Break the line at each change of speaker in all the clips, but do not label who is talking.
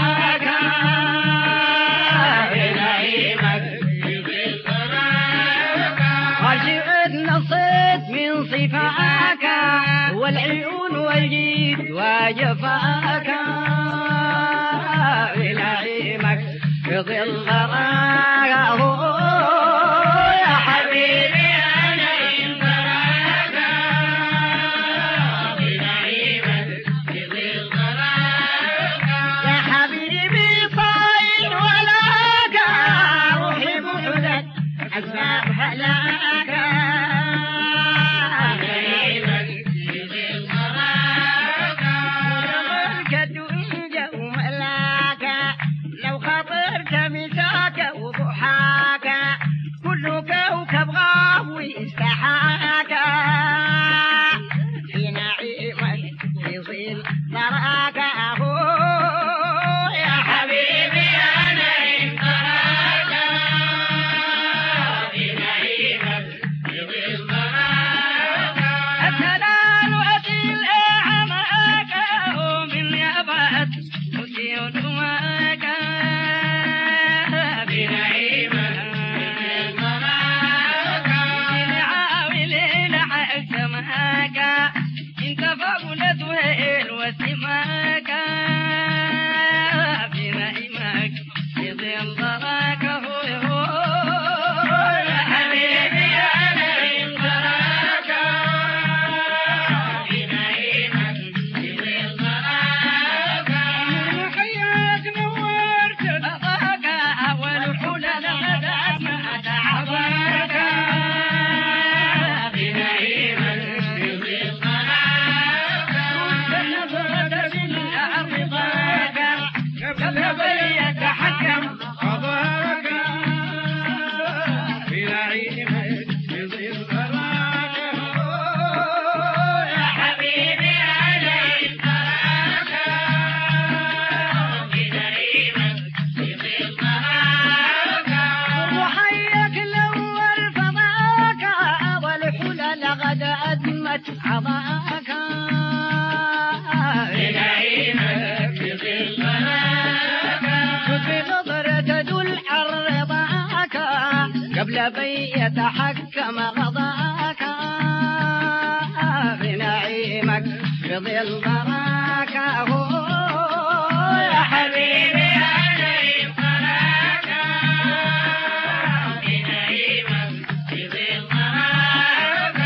صفاك والعيون والجيد وجفاك بنعيمك في ظل غراك يا حبيبي أنا إن تراك بنعيمك في ظل غراك يا حبيبي طاير ولاك روحي بعدك أسباب هلاك عضاك بنعيمك في ظل غراك بنظرة تدل رضاك قبل بي يتحكم غضاك بنعيمك في ظل غراك يا حبيبي أنا إن تراك بنعيمك في ظل غراك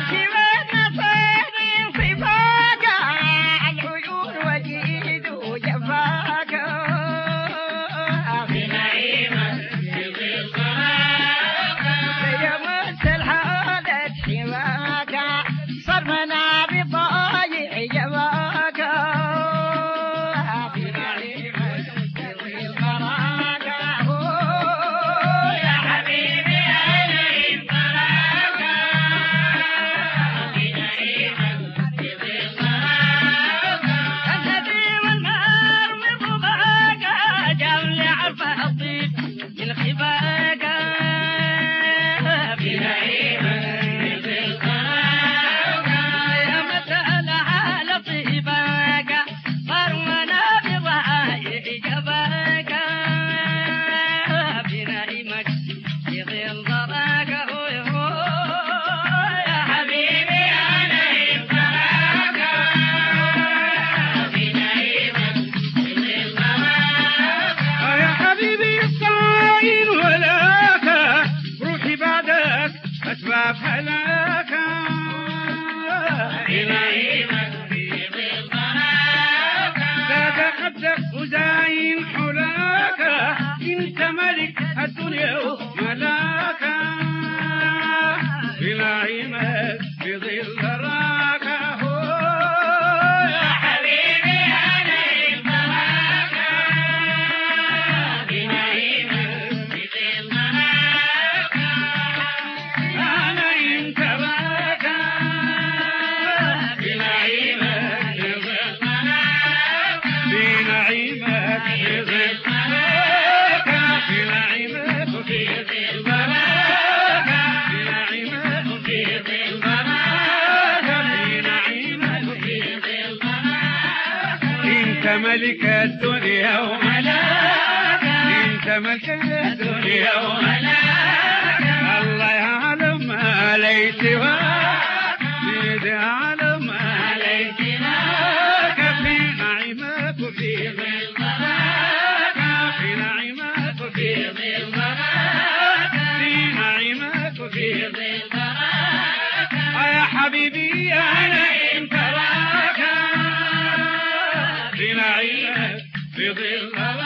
هلاك بنعيمك في ظل غراك ذاك قدك وزاين حلاك انت ملك الدنيا وملاك بنعيمك في ظل غراك يا حبيبي انا ان تراك بنعيمك في ظل غراك ملك الدنيا وملك ملك الدنيا وملاكها الله يعلم ما لي سواك سيدي يعلم ما لي سواك في نعيمك وفي ظل ظلاك في نعيمك وفي ظل ظلاك في نعيمك وفي ظل ظلاك يا حبيبي أنا إن تراك في نعيمك في ظل ظلاك